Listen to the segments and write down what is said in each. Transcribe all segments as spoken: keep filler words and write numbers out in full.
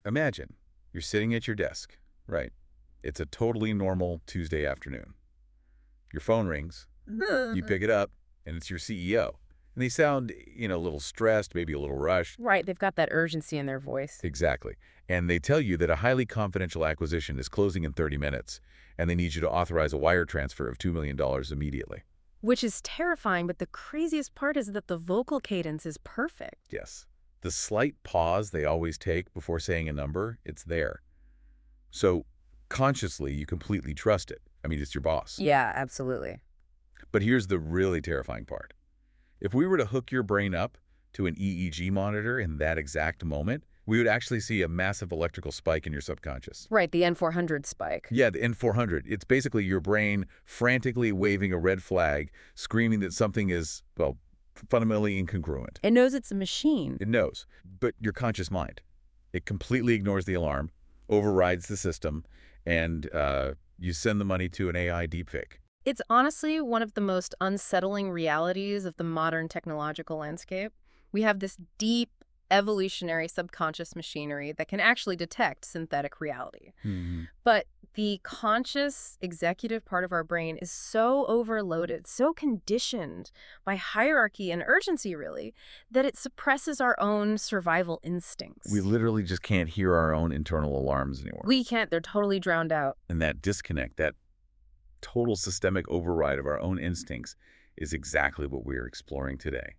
imagine you're sitting at your desk, right? It's a totally normal Tuesday afternoon. Your phone rings, you pick it up, and it's your C E O. And they sound, you know, a little stressed, maybe a little rushed. Right, they've got that urgency in their voice. Exactly. And they tell you that a highly confidential acquisition is closing in thirty minutes, and they need you to authorize a wire transfer of two million dollars immediately. Which is terrifying, but the craziest part is that the vocal cadence is perfect. Yes. The slight pause they always take before saying a number, it's there. So consciously, you completely trust it. I mean, it's your boss. Yeah, absolutely. But here's the really terrifying part. If we were to hook your brain up to an E E G monitor in that exact moment, we would actually see a massive electrical spike in your subconscious. Right, the N four hundred spike. Yeah, the N four hundred. It's basically your brain frantically waving a red flag, screaming that something is, well, fundamentally incongruent. It knows it's a machine. It knows, but your conscious mind, it completely ignores the alarm, overrides the system, and uh, you send the money to an A I deepfake. It's honestly one of the most unsettling realities of the modern technological landscape. We have this deep, evolutionary subconscious machinery that can actually detect synthetic reality. Mm-hmm. But the conscious executive part of our brain is so overloaded, so conditioned by hierarchy and urgency, really, that it suppresses our own survival instincts. We literally just can't hear our own internal alarms anymore. We can't. They're totally drowned out. And that disconnect, that total systemic override of our own instincts is exactly what we're exploring today.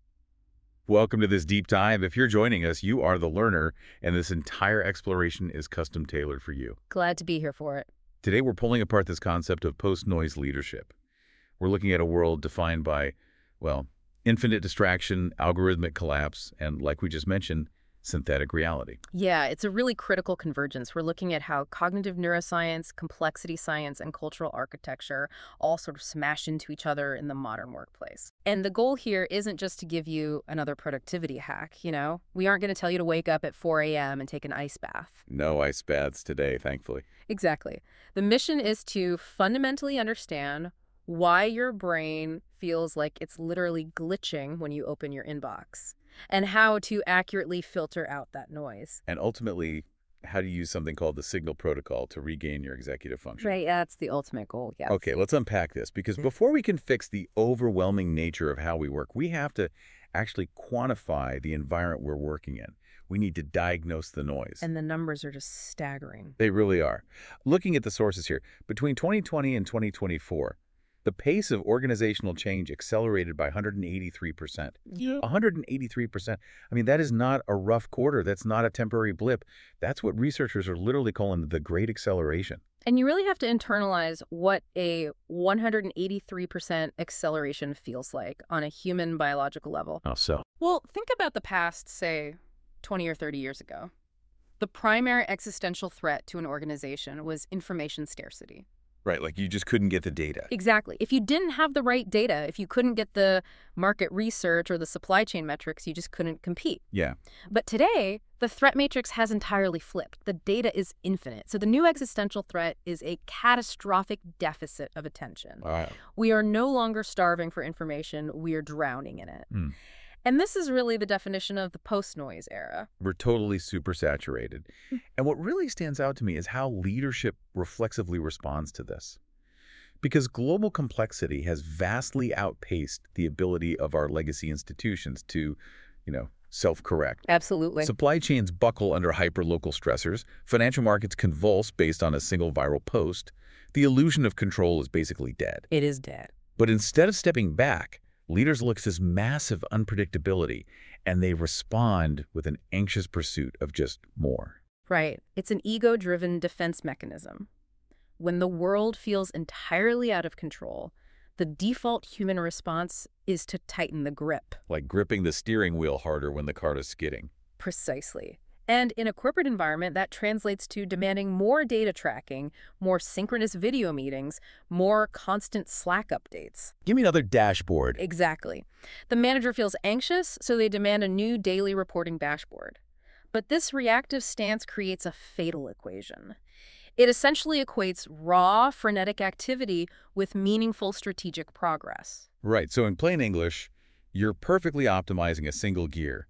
Welcome to this deep dive. If you're joining us, you are the learner, and this entire exploration is custom tailored for you. Glad to be here for it. Today, we're pulling apart this concept of post-noise leadership. We're looking at a world defined by, well, infinite distraction, algorithmic collapse, and like we just mentioned, synthetic reality. Yeah, it's a really critical convergence. We're looking at how cognitive neuroscience, complexity science, and cultural architecture all sort of smash into each other in the modern workplace. And the goal here isn't just to give you another productivity hack, you know? We aren't going to tell you to wake up at four a m and take an ice bath. No ice baths today, thankfully. Exactly. The mission is to fundamentally understand why your brain feels like it's literally glitching when you open your inbox, and how to accurately filter out that noise. And ultimately, how to use something called the signal protocol to regain your executive function. Right, that's the ultimate goal, yes. Okay, let's unpack this, because before we can fix the overwhelming nature of how we work, we have to actually quantify the environment we're working in. We need to diagnose the noise. And the numbers are just staggering. They really are. Looking at the sources here, between twenty twenty and twenty twenty-four, the pace of organizational change accelerated by one hundred eighty-three percent. Yeah. one hundred eighty-three percent. I mean, that is not a rough quarter. That's not a temporary blip. That's what researchers are literally calling the Great Acceleration. And you really have to internalize what a one hundred eighty-three percent acceleration feels like on a human biological level. How so? Well, think about the past, say, twenty or thirty years ago. The primary existential threat to an organization was information scarcity. Right, like you just couldn't get the data. Exactly. If you didn't have the right data, if you couldn't get the market research or the supply chain metrics, you just couldn't compete. Yeah. But today, the threat matrix has entirely flipped. The data is infinite. So the new existential threat is a catastrophic deficit of attention. Wow. We are no longer starving for information. We are drowning in it. Mm. And this is really the definition of the post-noise era. We're totally super saturated. And what really stands out to me is how leadership reflexively responds to this. Because global complexity has vastly outpaced the ability of our legacy institutions to, you know, self-correct. Absolutely. Supply chains buckle under hyper-local stressors. Financial markets convulse based on a single viral post. The illusion of control is basically dead. It is dead. But instead of stepping back, leaders look at this massive unpredictability, and they respond with an anxious pursuit of just more. Right. It's an ego-driven defense mechanism. When the world feels entirely out of control, the default human response is to tighten the grip. Like gripping the steering wheel harder when the car is skidding. Precisely. And in a corporate environment, that translates to demanding more data tracking, more synchronous video meetings, more constant Slack updates. Give me another dashboard. Exactly. The manager feels anxious, so they demand a new daily reporting dashboard. But this reactive stance creates a fatal equation. It essentially equates raw, frenetic activity with meaningful strategic progress. Right. So in plain English, you're perfectly optimizing a single gear,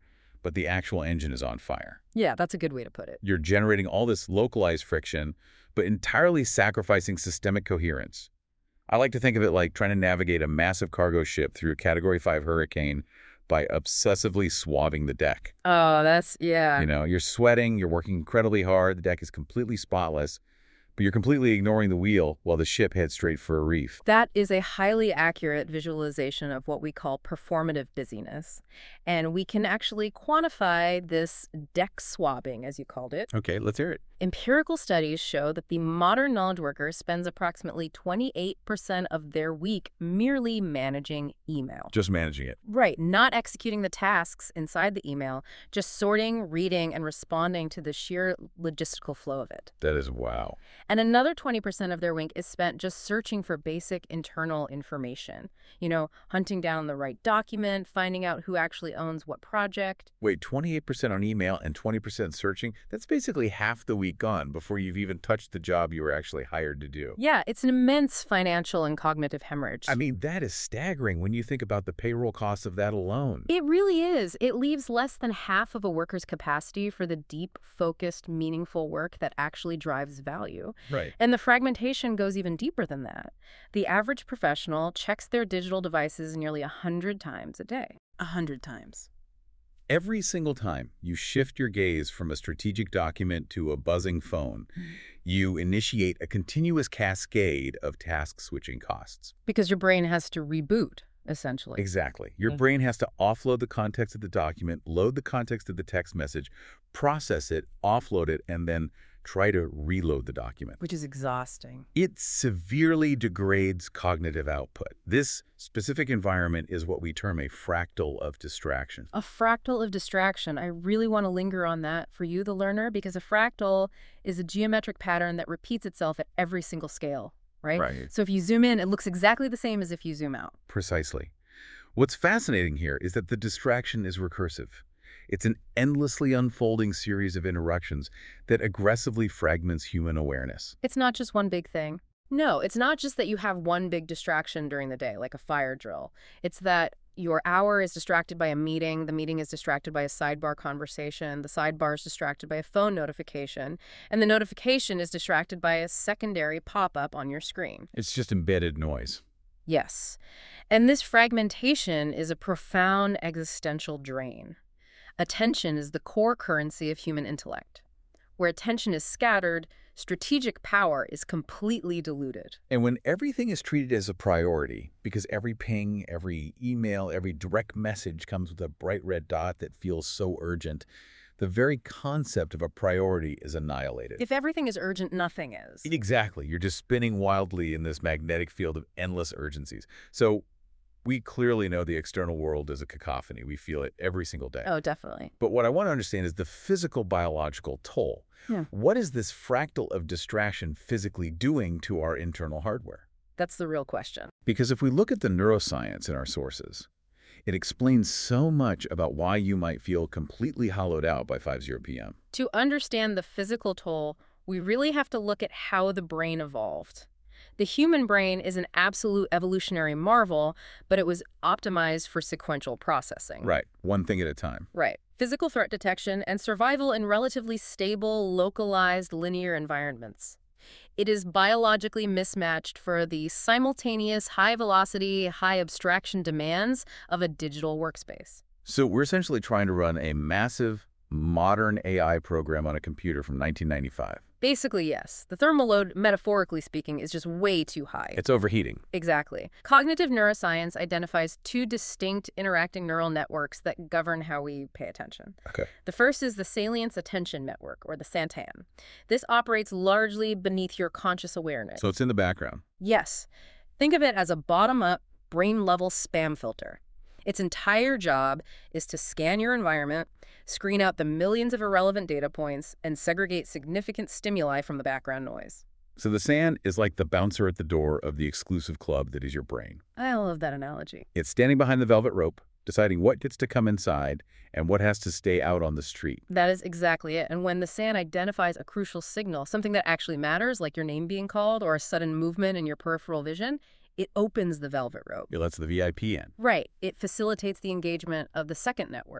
but the actual engine is on fire. Yeah, that's a good way to put it. You're generating all this localized friction, but entirely sacrificing systemic coherence. I like to think of it like trying to navigate a massive cargo ship through a Category five hurricane by obsessively swabbing the deck. Oh, that's, yeah. You know, you're sweating, you're working incredibly hard, the deck is completely spotless, but you're completely ignoring the wheel while the ship heads straight for a reef. That is a highly accurate visualization of what we call performative busyness. And we can actually quantify this deck swabbing, as you called it. Okay, let's hear it. Empirical studies show that the modern knowledge worker spends approximately twenty-eight percent of their week merely managing email. Just managing it. Right, not executing the tasks inside the email, just sorting, reading, and responding to the sheer logistical flow of it. That is wow. And another twenty percent of their week is spent just searching for basic internal information. You know, hunting down the right document, finding out who actually owns what project. Wait, twenty-eight percent on email and twenty percent searching? That's basically half the week gone before you've even touched the job you were actually hired to do. Yeah, it's an immense financial and cognitive hemorrhage. I mean, that is staggering when you think about the payroll costs of that alone. It really is. It leaves less than half of a worker's capacity for the deep, focused, meaningful work that actually drives value. Right. And the fragmentation goes even deeper than that. The average professional checks their digital devices nearly one hundred times a day. one hundred times. Every single time you shift your gaze from a strategic document to a buzzing phone, you initiate a continuous cascade of task-switching costs. Because your brain has to reboot, essentially. Exactly. Your Mm. brain has to offload the context of the document, load the context of the text message, process it, offload it, and then try to reload the document. Which is exhausting. It severely degrades cognitive output. This specific environment is what we term a fractal of distraction. A fractal of distraction. I really want to linger on that for you, the learner, because a fractal is a geometric pattern that repeats itself at every single scale, right? Right. So if you zoom in, it looks exactly the same as if you zoom out. Precisely. What's fascinating here is that the distraction is recursive. It's an endlessly unfolding series of interruptions that aggressively fragments human awareness. It's not just one big thing. No, it's not just that you have one big distraction during the day, like a fire drill. It's that your hour is distracted by a meeting, the meeting is distracted by a sidebar conversation, the sidebar is distracted by a phone notification, and the notification is distracted by a secondary pop-up on your screen. It's just embedded noise. Yes. And this fragmentation is a profound existential drain. Attention is the core currency of human intellect. Where attention is scattered, strategic power is completely diluted. And when everything is treated as a priority, because every ping, every email, every direct message comes with a bright red dot that feels so urgent, the very concept of a priority is annihilated. If everything is urgent, nothing is. Exactly. You're just spinning wildly in this magnetic field of endless urgencies. So we clearly know the external world is a cacophony. We feel it every single day. Oh, definitely. But what I want to understand is the physical biological toll. Yeah. What is this fractal of distraction physically doing to our internal hardware? That's the real question. Because if we look at the neuroscience in our sources, it explains so much about why you might feel completely hollowed out by five p m To understand the physical toll, we really have to look at how the brain evolved. The human brain is an absolute evolutionary marvel, but it was optimized for sequential processing. Right. One thing at a time. Right. Physical threat detection and survival in relatively stable, localized, linear environments. It is biologically mismatched for the simultaneous high-velocity, high-abstraction demands of a digital workspace. So we're essentially trying to run a massive, modern A I program on a computer from nineteen ninety-five. Basically, yes. The thermal load, metaphorically speaking, is just way too high. It's overheating. Exactly. Cognitive neuroscience identifies two distinct interacting neural networks that govern how we pay attention. Okay. The first is the Salience Attention Network, or the SANTAN. This operates largely beneath your conscious awareness. So it's in the background. Yes. Think of it as a bottom-up, brain-level spam filter. Its entire job is to scan your environment, screen out the millions of irrelevant data points, and segregate significant stimuli from the background noise. So the SAN is like the bouncer at the door of the exclusive club that is your brain. I love that analogy. It's standing behind the velvet rope, deciding what gets to come inside and what has to stay out on the street. That is exactly it. And when the SAN identifies a crucial signal, something that actually matters, like your name being called or a sudden movement in your peripheral vision, it opens the velvet rope. It lets the V I P in. Right. It facilitates the engagement of the second network,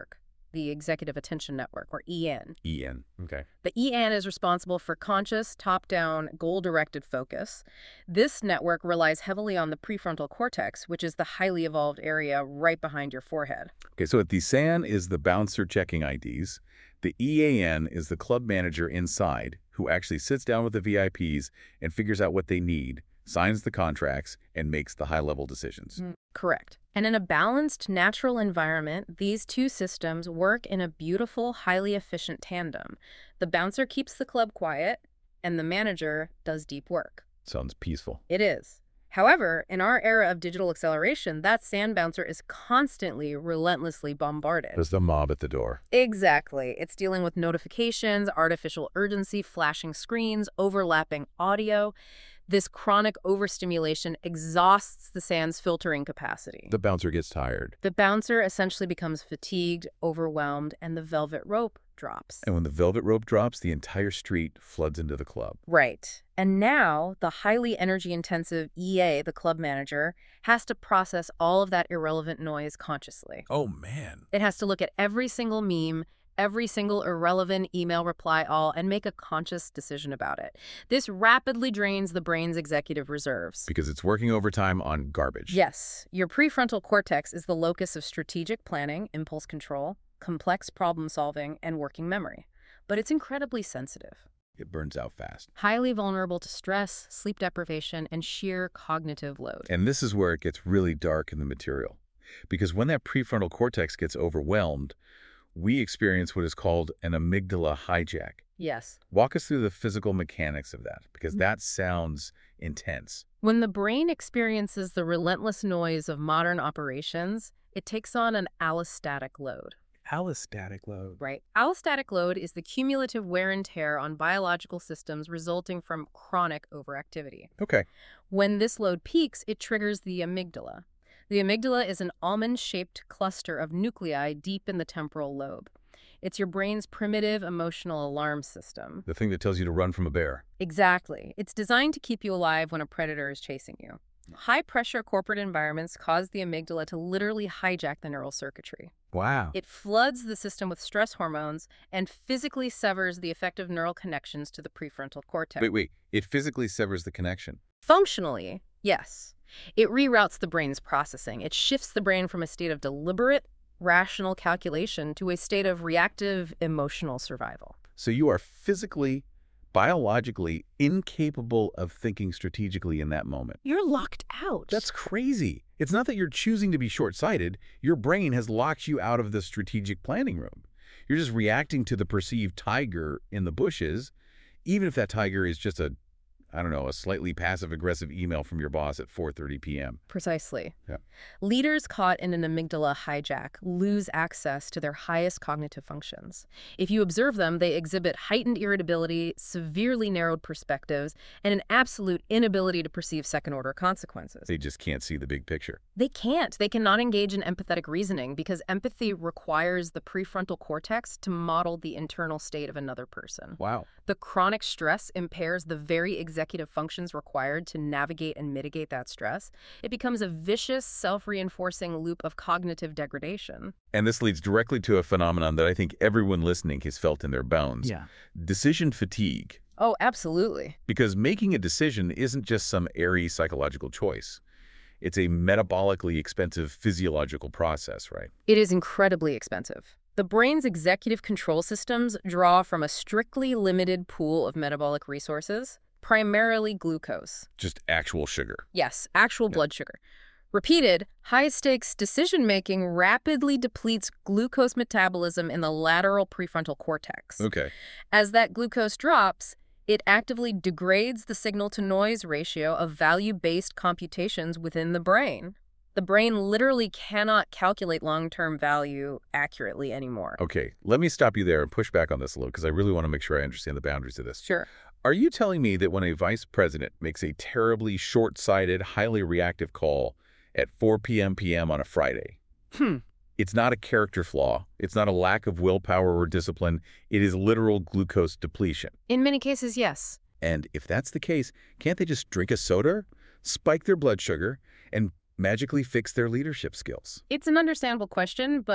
the Executive Attention Network, or E N. E N. Okay. The E N is responsible for conscious, top-down, goal-directed focus. This network relies heavily on the prefrontal cortex, which is the highly evolved area right behind your forehead. Okay, so at the S A N is the bouncer checking I Ds. The E A N is the club manager inside who actually sits down with the V I Ps and figures out what they need, signs the contracts, and makes the high-level decisions. Mm, correct. And in a balanced, natural environment, these two systems work in a beautiful, highly efficient tandem. The bouncer keeps the club quiet, and the manager does deep work. Sounds peaceful. It is. However, in our era of digital acceleration, that sand bouncer is constantly, relentlessly bombarded. There's the mob at the door. Exactly. It's dealing with notifications, artificial urgency, flashing screens, overlapping audio. This chronic overstimulation exhausts the sand's filtering capacity. The bouncer gets tired. The bouncer essentially becomes fatigued, overwhelmed, and the velvet rope drops. And when the velvet rope drops, the entire street floods into the club. Right. And now the highly energy-intensive E A, the club manager, has to process all of that irrelevant noise consciously. Oh, man. It has to look at every single meme, every single irrelevant email reply all, and make a conscious decision about it. This rapidly drains the brain's executive reserves. Because it's working overtime on garbage. Yes. Your prefrontal cortex is the locus of strategic planning, impulse control, complex problem solving, and working memory. But it's incredibly sensitive. It burns out fast. Highly vulnerable to stress, sleep deprivation, and sheer cognitive load. And this is where it gets really dark in the material. Because when that prefrontal cortex gets overwhelmed, we experience what is called an amygdala hijack. Yes. Walk us through the physical mechanics of that, because that sounds intense. When the brain experiences the relentless noise of modern operations, it takes on an allostatic load. Allostatic load. Right. Allostatic load is the cumulative wear and tear on biological systems resulting from chronic overactivity. Okay. When this load peaks, it triggers the amygdala. The amygdala is an almond-shaped cluster of nuclei deep in the temporal lobe. It's your brain's primitive emotional alarm system. The thing that tells you to run from a bear. Exactly. It's designed to keep you alive when a predator is chasing you. High-pressure corporate environments cause the amygdala to literally hijack the neural circuitry. Wow. It floods the system with stress hormones and physically severs the effective neural connections to the prefrontal cortex. Wait, wait. It physically severs the connection. Functionally, yes. It reroutes the brain's processing. It shifts the brain from a state of deliberate, rational calculation to a state of reactive, emotional survival. So you are physically, biologically incapable of thinking strategically in that moment. You're locked out. That's crazy. It's not that you're choosing to be short-sighted. Your brain has locked you out of the strategic planning room. You're just reacting to the perceived tiger in the bushes, even if that tiger is just a, I don't know, a slightly passive-aggressive email from your boss at four thirty p m Precisely. Yeah. Leaders caught in an amygdala hijack lose access to their highest cognitive functions. If you observe them, they exhibit heightened irritability, severely narrowed perspectives, and an absolute inability to perceive second-order consequences. They just can't see the big picture. They can't. They cannot engage in empathetic reasoning because empathy requires the prefrontal cortex to model the internal state of another person. Wow. The chronic stress impairs the very executive functions required to navigate and mitigate that stress. It becomes a vicious, self-reinforcing loop of cognitive degradation. And this leads directly to a phenomenon that I think everyone listening has felt in their bones. Yeah. Decision fatigue. Oh, absolutely. Because making a decision isn't just some airy psychological choice. It's a metabolically expensive physiological process, right? It is incredibly expensive. The brain's executive control systems draw from a strictly limited pool of metabolic resources, primarily glucose. Just actual sugar. Yes, actual Yeah. blood sugar. Repeated, high-stakes decision-making rapidly depletes glucose metabolism in the lateral prefrontal cortex. Okay. As that glucose drops, it actively degrades the signal-to-noise ratio of value-based computations within the brain. The brain literally cannot calculate long-term value accurately anymore. Okay, let me stop you there and push back on this a little because I really want to make sure I understand the boundaries of this. Sure. Are you telling me that when a vice president makes a terribly short-sighted, highly reactive call at four p m p m on a Friday, Hmm. it's not a character flaw, it's not a lack of willpower or discipline, it is literal glucose depletion? In many cases, yes. And if that's the case, can't they just drink a soda, spike their blood sugar, and magically fix their leadership skills? It's an understandable question, but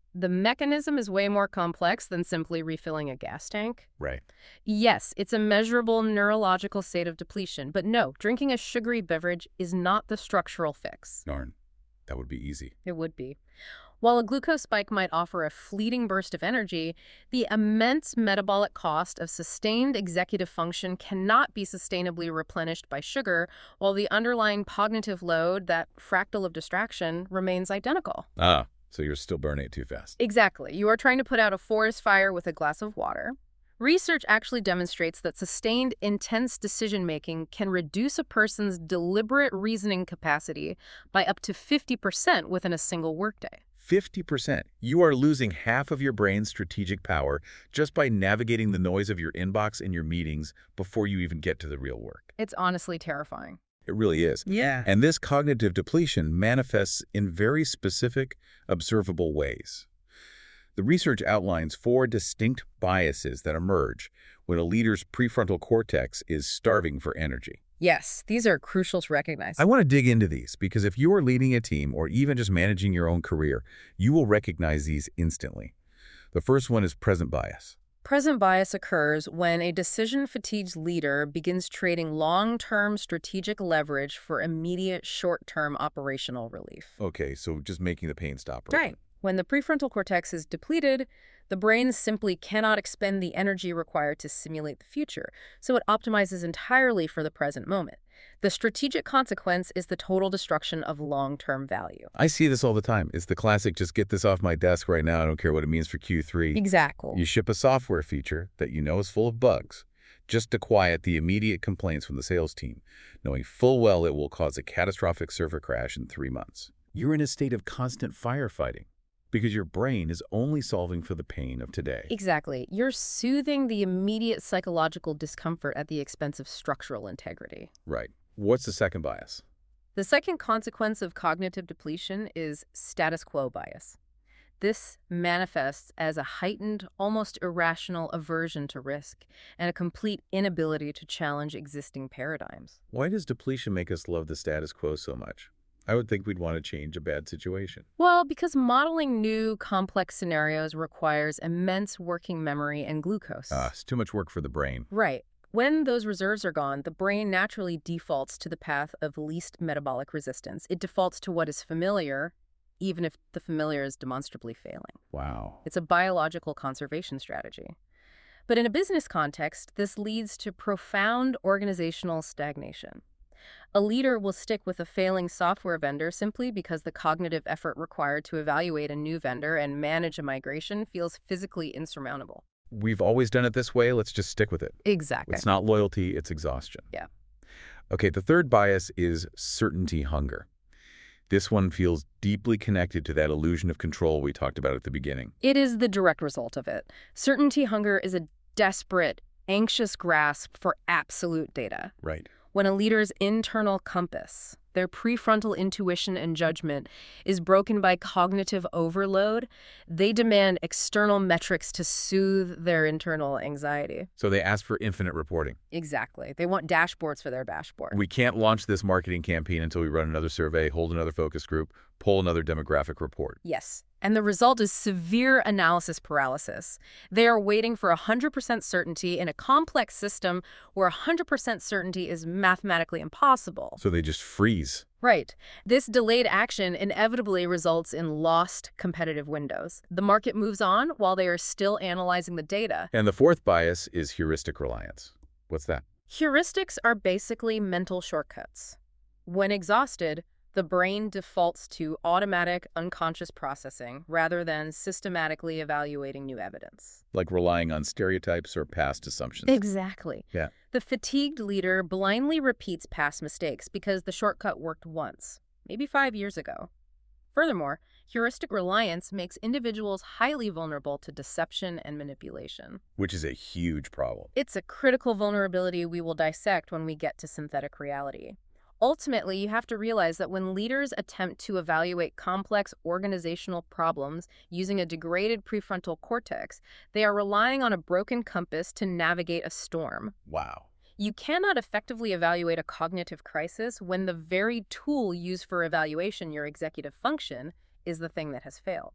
The mechanism is way more complex than simply refilling a gas tank. Right. Yes, it's a measurable neurological state of depletion, but no, drinking a sugary beverage is not the structural fix. Darn. That would be easy. It would be. While a glucose spike might offer a fleeting burst of energy, the immense metabolic cost of sustained executive function cannot be sustainably replenished by sugar, while the underlying cognitive load, that fractal of distraction, remains identical. Ah, so you're still burning it too fast. Exactly. You are trying to put out a forest fire with a glass of water. Research actually demonstrates that sustained, intense decision-making can reduce a person's deliberate reasoning capacity by up to fifty percent within a single workday. fifty percent. You are losing half of your brain's strategic power just by navigating the noise of your inbox and your meetings before you even get to the real work. It's honestly terrifying. It really is. Yeah. And this cognitive depletion manifests in very specific, observable ways. The research outlines four distinct biases that emerge when a leader's prefrontal cortex is starving for energy. Yes, these are crucial to recognize. I want to dig into these because if you are leading a team or even just managing your own career, you will recognize these instantly. The first one is present bias. Present bias occurs when a decision-fatigued leader begins trading long-term strategic leverage for immediate short-term operational relief. Okay, so just making the pain stop. Right. When the prefrontal cortex is depleted, the brain simply cannot expend the energy required to simulate the future, so it optimizes entirely for the present moment. The strategic consequence is the total destruction of long-term value. I see this all the time. It's the classic, just get this off my desk right now. I don't care what it means for Q three. Exactly. You ship a software feature that you know is full of bugs just to quiet the immediate complaints from the sales team, knowing full well it will cause a catastrophic server crash in three months. You're in a state of constant firefighting because your brain is only solving for the pain of today. Exactly. You're soothing the immediate psychological discomfort at the expense of structural integrity. Right. What's the second bias? The second consequence of cognitive depletion is status quo bias. This manifests as a heightened, almost irrational aversion to risk and a complete inability to challenge existing paradigms. Why does depletion make us love the status quo so much? I would think we'd want to change a bad situation. Well, because modeling new, complex scenarios requires immense working memory and glucose. Ah, it's too much work for the brain. Right. When those reserves are gone, the brain naturally defaults to the path of least metabolic resistance. It defaults to what is familiar, even if the familiar is demonstrably failing. Wow. It's a biological conservation strategy. But in a business context, this leads to profound organizational stagnation. A leader will stick with a failing software vendor simply because the cognitive effort required to evaluate a new vendor and manage a migration feels physically insurmountable. We've always done it this way. Let's just stick with it. Exactly. It's not loyalty, it's exhaustion. Yeah. Okay, the third bias is certainty hunger. This one feels deeply connected to that illusion of control we talked about at the beginning. It is the direct result of it. Certainty hunger is a desperate, anxious grasp for absolute data. Right. When a leader's internal compass, their prefrontal intuition and judgment, is broken by cognitive overload, they demand external metrics to soothe their internal anxiety. So they ask for infinite reporting. Exactly. They want dashboards for their dashboard. We can't launch this marketing campaign until we run another survey, hold another focus group, pull another demographic report. Yes. And the result is severe analysis paralysis. They are waiting for one hundred percent certainty in a complex system where one hundred percent certainty is mathematically impossible. So they just freeze. Right. This delayed action inevitably results in lost competitive windows. The market moves on while they are still analyzing the data. And the fourth bias is heuristic reliance. What's that? Heuristics are basically mental shortcuts. When exhausted, the brain defaults to automatic, unconscious processing rather than systematically evaluating new evidence. Like relying on stereotypes or past assumptions. Exactly. Yeah. The fatigued leader blindly repeats past mistakes because the shortcut worked once, maybe five years ago. Furthermore, heuristic reliance makes individuals highly vulnerable to deception and manipulation. Which is a huge problem. It's a critical vulnerability we will dissect when we get to synthetic reality. Ultimately, you have to realize that when leaders attempt to evaluate complex organizational problems using a degraded prefrontal cortex, they are relying on a broken compass to navigate a storm. Wow. You cannot effectively evaluate a cognitive crisis when the very tool used for evaluation, your executive function, is the thing that has failed.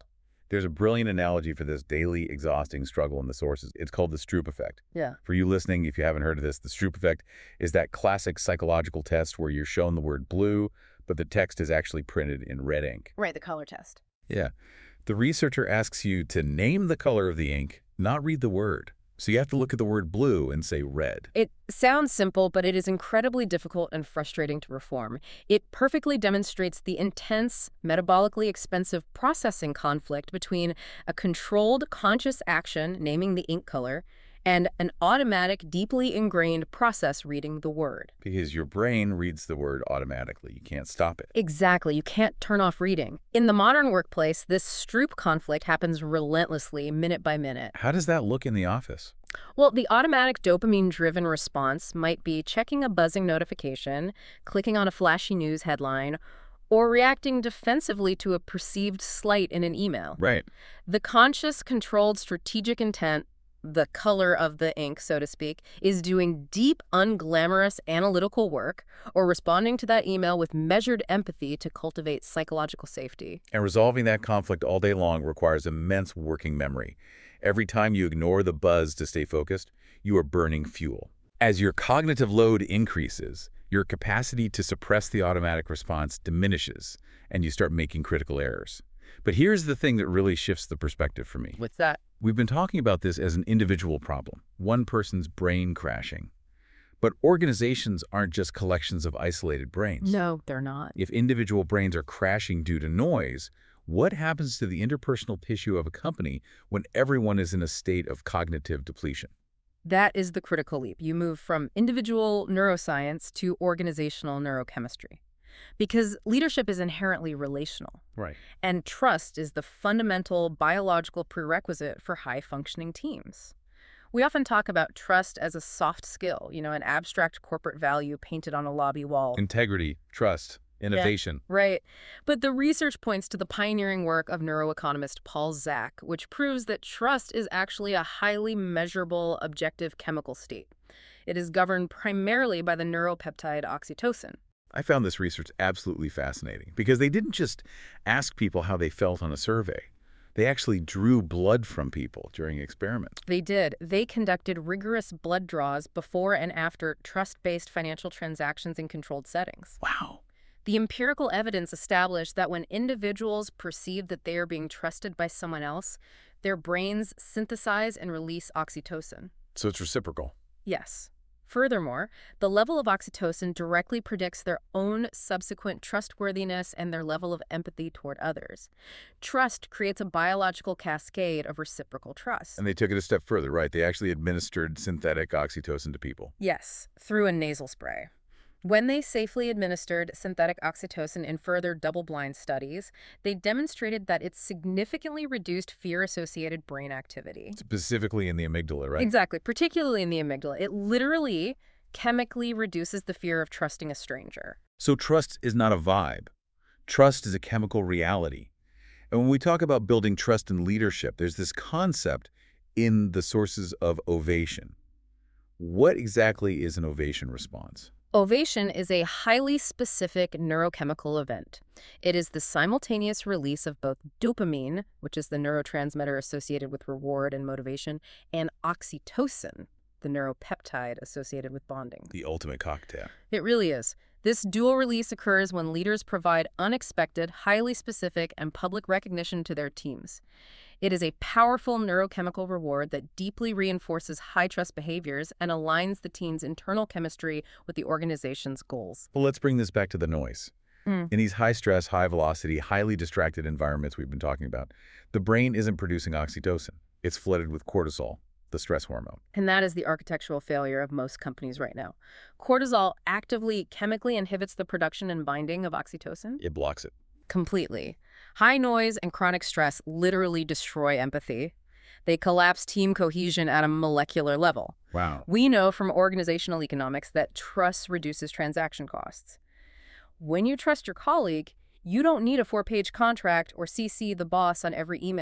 There's a brilliant analogy for this daily exhausting struggle in the sources. It's called the Stroop effect. Yeah. For you listening, if you haven't heard of this, the Stroop effect is that classic psychological test where you're shown the word blue, but the text is actually printed in red ink. Right, the color test. Yeah. The researcher asks you to name the color of the ink, not read the word. So you have to look at the word blue and say red. It sounds simple, but it is incredibly difficult and frustrating to perform. It perfectly demonstrates the intense, metabolically expensive processing conflict between a controlled, conscious action, naming the ink color, and an automatic, deeply ingrained process reading the word. Because your brain reads the word automatically. You can't stop it. Exactly. You can't turn off reading. In the modern workplace, this Stroop conflict happens relentlessly, minute by minute. How does that look in the office? Well, the automatic dopamine-driven response might be checking a buzzing notification, clicking on a flashy news headline, or reacting defensively to a perceived slight in an email. Right. The conscious, controlled, strategic intent, the color of the ink, so to speak, is doing deep, unglamorous analytical work or responding to that email with measured empathy to cultivate psychological safety. And resolving that conflict all day long requires immense working memory. Every time you ignore the buzz to stay focused, you are burning fuel. As your cognitive load increases, your capacity to suppress the automatic response diminishes, and you start making critical errors. But here's the thing that really shifts the perspective for me. What's that? We've been talking about this as an individual problem, one person's brain crashing. But organizations aren't just collections of isolated brains. No, they're not. If individual brains are crashing due to noise, what happens to the interpersonal tissue of a company when everyone is in a state of cognitive depletion? That is the critical leap. You move from individual neuroscience to organizational neurochemistry. Because leadership is inherently relational. Right. And trust is the fundamental biological prerequisite for high-functioning teams. We often talk about trust as a soft skill, you know, an abstract corporate value painted on a lobby wall. Integrity, trust, innovation. Yeah, right. But the research points to the pioneering work of neuroeconomist Paul Zak, which proves that trust is actually a highly measurable, objective chemical state. It is governed primarily by the neuropeptide oxytocin. I found this research absolutely fascinating because they didn't just ask people how they felt on a survey. They actually drew blood from people during experiments. They did. They conducted rigorous blood draws before and after trust-based financial transactions in controlled settings. Wow. The empirical evidence established that when individuals perceive that they are being trusted by someone else, their brains synthesize and release oxytocin. So it's reciprocal. Yes. Furthermore, the level of oxytocin directly predicts their own subsequent trustworthiness and their level of empathy toward others. Trust creates a biological cascade of reciprocal trust. And they took it a step further, right? They actually administered synthetic oxytocin to people. Yes, through a nasal spray. When they safely administered synthetic oxytocin in further double-blind studies, they demonstrated that it significantly reduced fear-associated brain activity. Specifically in the amygdala, right? Exactly, particularly in the amygdala. It literally chemically reduces the fear of trusting a stranger. So trust is not a vibe. Trust is a chemical reality. And when we talk about building trust in leadership, there's this concept in the sources of ovation. What exactly is an ovation response? Ovation is a highly specific neurochemical event. It is the simultaneous release of both dopamine, which is the neurotransmitter associated with reward and motivation, and oxytocin, the neuropeptide associated with bonding. The ultimate cocktail. It really is. This dual release occurs when leaders provide unexpected, highly specific, and public recognition to their teams. It is a powerful neurochemical reward that deeply reinforces high-trust behaviors and aligns the team's internal chemistry with the organization's goals. Well, let's bring this back to the noise. Mm. In these high-stress, high-velocity, highly distracted environments we've been talking about, the brain isn't producing oxytocin. It's flooded with cortisol, the stress hormone. And that is the architectural failure of most companies right now. Cortisol actively chemically inhibits the production and binding of oxytocin. It blocks it. Completely. High noise and chronic stress literally destroy empathy. They collapse team cohesion at a molecular level. Wow. We know from organizational economics that trust reduces transaction costs. When you trust your colleague, you don't need a four-page contract or C C the boss on every email.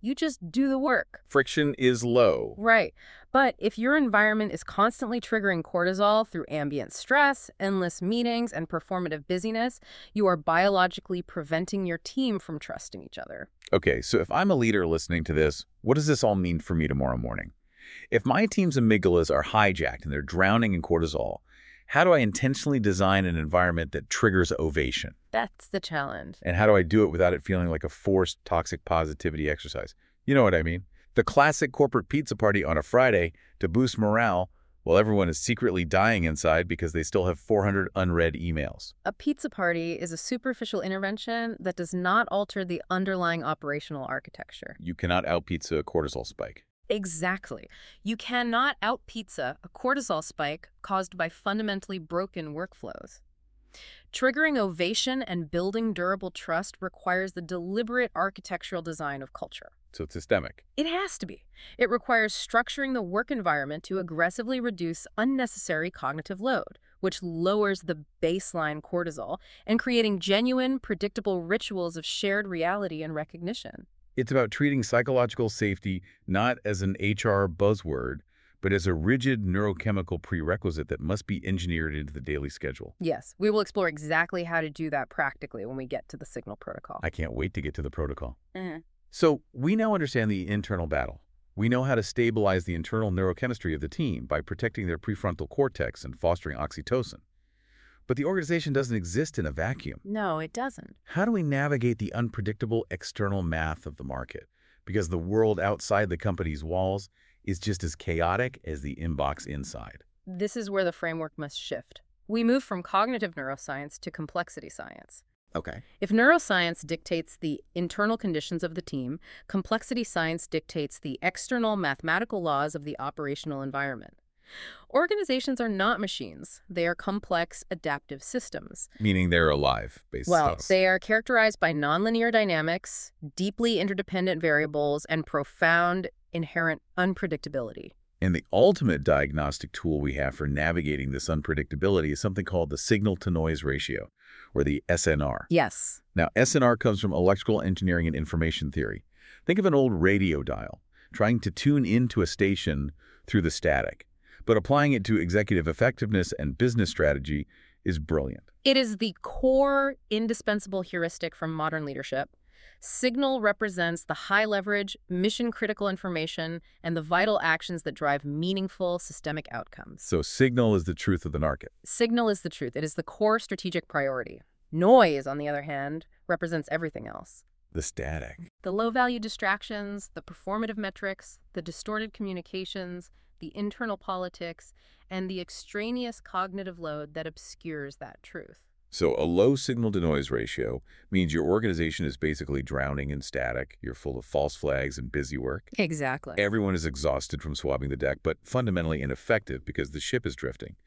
You just do the work. Friction is low. Right. But if your environment is constantly triggering cortisol through ambient stress, endless meetings, and performative busyness, you are biologically preventing your team from trusting each other. Okay, so if I'm a leader listening to this, what does this all mean for me tomorrow morning? If my team's amygdalas are hijacked and they're drowning in cortisol, how do I intentionally design an environment that triggers ovation? That's the challenge. And how do I do it without it feeling like a forced toxic positivity exercise? You know what I mean? The classic corporate pizza party on a Friday to boost morale while everyone is secretly dying inside because they still have four hundred unread emails. A pizza party is a superficial intervention that does not alter the underlying operational architecture. You cannot out-pizza a cortisol spike. Exactly. You cannot out-pizza a cortisol spike caused by fundamentally broken workflows. Triggering ovation and building durable trust requires the deliberate architectural design of culture. So it's systemic. It has to be. It requires structuring the work environment to aggressively reduce unnecessary cognitive load, which lowers the baseline cortisol, and creating genuine, predictable rituals of shared reality and recognition. It's about treating psychological safety not as an H R buzzword, but as a rigid neurochemical prerequisite that must be engineered into the daily schedule. Yes, we will explore exactly how to do that practically when we get to the Signal protocol. I can't wait to get to the protocol. Mm-hmm. So we now understand the internal battle. We know how to stabilize the internal neurochemistry of the team by protecting their prefrontal cortex and fostering oxytocin. But the organization doesn't exist in a vacuum. No, it doesn't. How do we navigate the unpredictable external math of the market? Because the world outside the company's walls is just as chaotic as the inbox inside. This is where the framework must shift. We move from cognitive neuroscience to complexity science. Okay. If neuroscience dictates the internal conditions of the team, complexity science dictates the external mathematical laws of the operational environment. Organizations are not machines. They are complex, adaptive systems. Meaning they're alive, basically. Well, they are characterized by nonlinear dynamics, deeply interdependent variables, and profound inherent unpredictability. And the ultimate diagnostic tool we have for navigating this unpredictability is something called the signal-to-noise ratio, or the S N R. Yes. Now, S N R comes from electrical engineering and information theory. Think of an old radio dial, trying to tune into a station through the static. But applying it to executive effectiveness and business strategy is brilliant. It is the core, indispensable heuristic from modern leadership. Signal represents the high-leverage, mission-critical information and the vital actions that drive meaningful systemic outcomes. So signal is the truth of the market. Signal is the truth. It is the core strategic priority. Noise, on the other hand, represents everything else. The static. The low-value distractions, the performative metrics, the distorted communications, the internal politics, and the extraneous cognitive load that obscures that truth. So a low signal-to-noise ratio means your organization is basically drowning in static. You're full of false flags and busy work. Exactly. Everyone is exhausted from swabbing the deck, but fundamentally ineffective because the ship is drifting.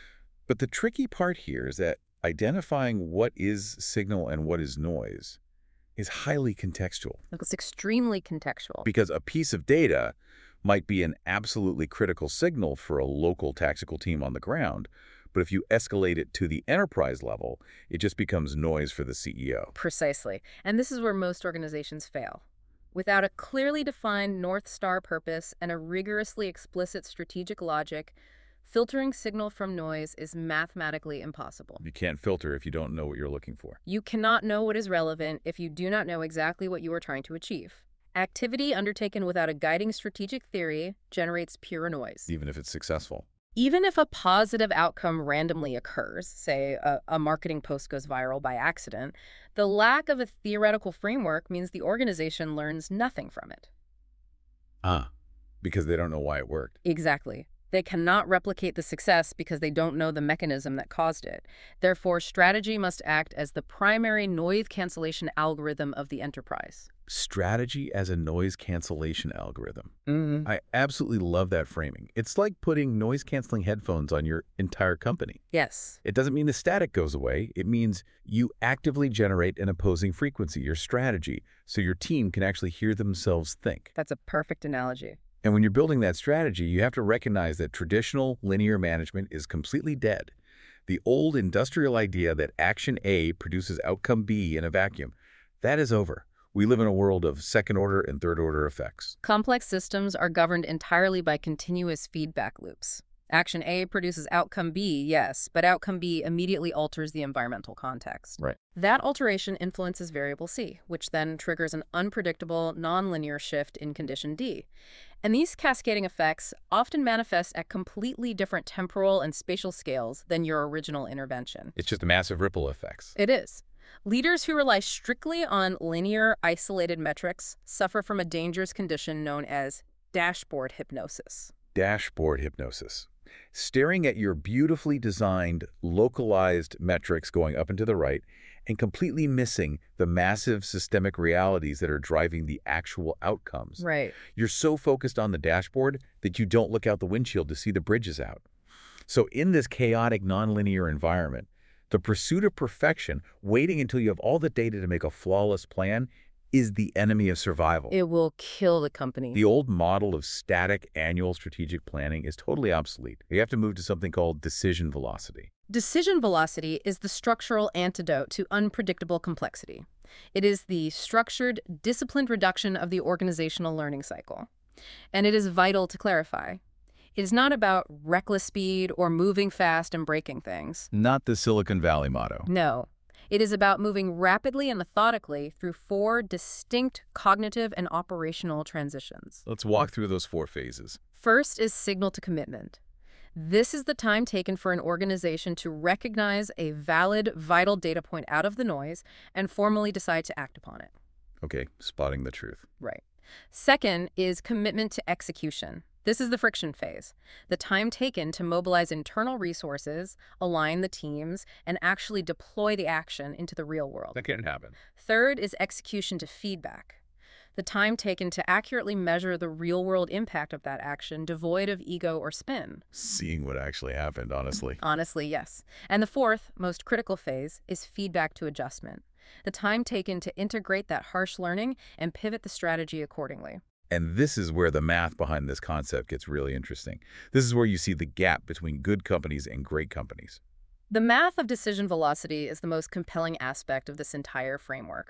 But the tricky part here is that identifying what is signal and what is noise is highly contextual. It's extremely contextual. Because a piece of data might be an absolutely critical signal for a local tactical team on the ground, but if you escalate it to the enterprise level, it just becomes noise for the C E O. Precisely. And this is where most organizations fail. Without a clearly defined North Star purpose and a rigorously explicit strategic logic, filtering signal from noise is mathematically impossible. You can't filter if you don't know what you're looking for. You cannot know what is relevant if you do not know exactly what you are trying to achieve. Activity undertaken without a guiding strategic theory generates pure noise. Even if it's successful. Even if a positive outcome randomly occurs, say a, a marketing post goes viral by accident, the lack of a theoretical framework means the organization learns nothing from it. Ah, because they don't know why it worked. Exactly. They cannot replicate the success because they don't know the mechanism that caused it. Therefore, strategy must act as the primary noise cancellation algorithm of the enterprise. Strategy as a noise cancellation algorithm. Mm-hmm. I absolutely love that framing. It's like putting noise-canceling headphones on your entire company. Yes. It doesn't mean the static goes away. It means you actively generate an opposing frequency, your strategy, so your team can actually hear themselves think. That's a perfect analogy. And when you're building that strategy, you have to recognize that traditional linear management is completely dead. The old industrial idea that action A produces outcome B in a vacuum, that is over. We live in a world of second-order and third-order effects. Complex systems are governed entirely by continuous feedback loops. Action A produces outcome B, yes, but outcome B immediately alters the environmental context. Right. That alteration influences variable C, which then triggers an unpredictable, nonlinear shift in condition D. And these cascading effects often manifest at completely different temporal and spatial scales than your original intervention. It's just massive ripple effects. It is. Leaders who rely strictly on linear, isolated metrics suffer from a dangerous condition known as dashboard hypnosis. Dashboard hypnosis. Staring at your beautifully designed, localized metrics going up and to the right and completely missing the massive systemic realities that are driving the actual outcomes. Right. You're so focused on the dashboard that you don't look out the windshield to see the bridges out. So in this chaotic, nonlinear environment, the pursuit of perfection, waiting until you have all the data to make a flawless plan, is the enemy of survival. It will kill the company. The old model of static annual strategic planning is totally obsolete. You have to move to something called decision velocity. Decision velocity is the structural antidote to unpredictable complexity. It is the structured, disciplined reduction of the organizational learning cycle. And it is vital to clarify. It is not about reckless speed or moving fast and breaking things. Not the Silicon Valley motto. No. It is about moving rapidly and methodically through four distinct cognitive and operational transitions. Let's walk through those four phases. First is signal to commitment. This is the time taken for an organization to recognize a valid, vital data point out of the noise and formally decide to act upon it. Okay, spotting the truth. Right. Second is commitment to execution. This is the friction phase, the time taken to mobilize internal resources, align the teams, and actually deploy the action into the real world. That can't happen. Third is execution to feedback, the time taken to accurately measure the real-world impact of that action, devoid of ego or spin. Seeing what actually happened, honestly. Honestly, yes. And the fourth, most critical phase is feedback to adjustment, the time taken to integrate that harsh learning and pivot the strategy accordingly. And this is where the math behind this concept gets really interesting. This is where you see the gap between good companies and great companies. The math of decision velocity is the most compelling aspect of this entire framework.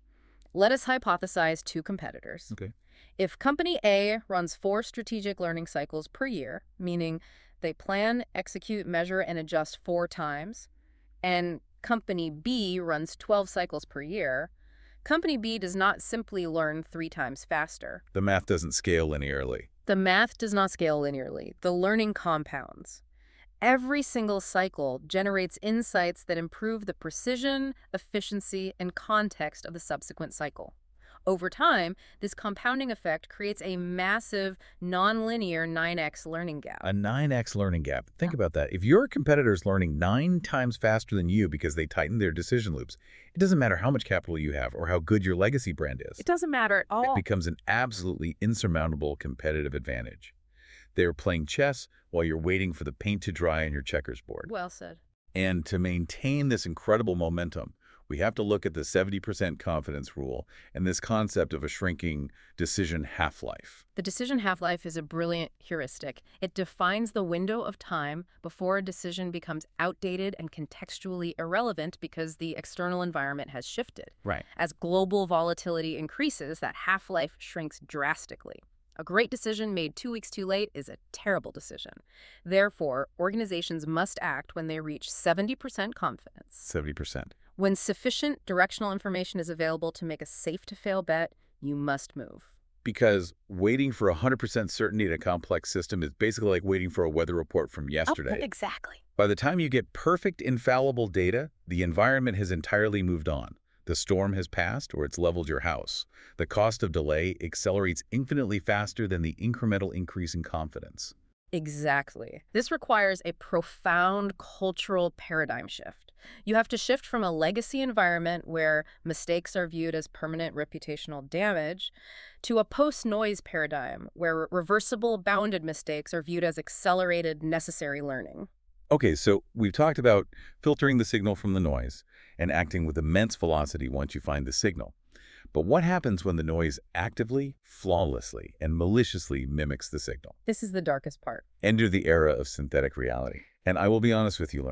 Let us hypothesize two competitors. Okay. If Company A runs four strategic learning cycles per year, meaning they plan, execute, measure, and adjust four times, and Company B runs twelve cycles per year, Company B does not simply learn three times faster. The math doesn't scale linearly. The math does not scale linearly. The learning compounds. Every single cycle generates insights that improve the precision, efficiency, and context of the subsequent cycle. Over time, this compounding effect creates a massive, nonlinear nine X learning gap. A nine X learning gap. Think about that. If your competitor's learning nine times faster than you because they tighten their decision loops, it doesn't matter how much capital you have or how good your legacy brand is. It doesn't matter at all. It becomes an absolutely insurmountable competitive advantage. They're playing chess while you're waiting for the paint to dry on your checkers board. Well said. And to maintain this incredible momentum, we have to look at the seventy percent confidence rule and this concept of a shrinking decision half-life. The decision half-life is a brilliant heuristic. It defines the window of time before a decision becomes outdated and contextually irrelevant because the external environment has shifted. Right. As global volatility increases, that half-life shrinks drastically. A great decision made two weeks too late is a terrible decision. Therefore, organizations must act when they reach seventy percent confidence. seventy percent. When sufficient directional information is available to make a safe-to-fail bet, you must move. Because waiting for one hundred percent certainty in a complex system is basically like waiting for a weather report from yesterday. Oh, exactly. By the time you get perfect, infallible data, the environment has entirely moved on. The storm has passed or it's leveled your house. The cost of delay accelerates infinitely faster than the incremental increase in confidence. Exactly. This requires a profound cultural paradigm shift. You have to shift from a legacy environment where mistakes are viewed as permanent reputational damage to a post-noise paradigm where reversible bounded mistakes are viewed as accelerated necessary learning. Okay, so we've talked about filtering the signal from the noise and acting with immense velocity once you find the signal. But what happens when the noise actively, flawlessly, and maliciously mimics the signal? This is the darkest part. Enter the era of synthetic reality. And I will be honest with you, learner.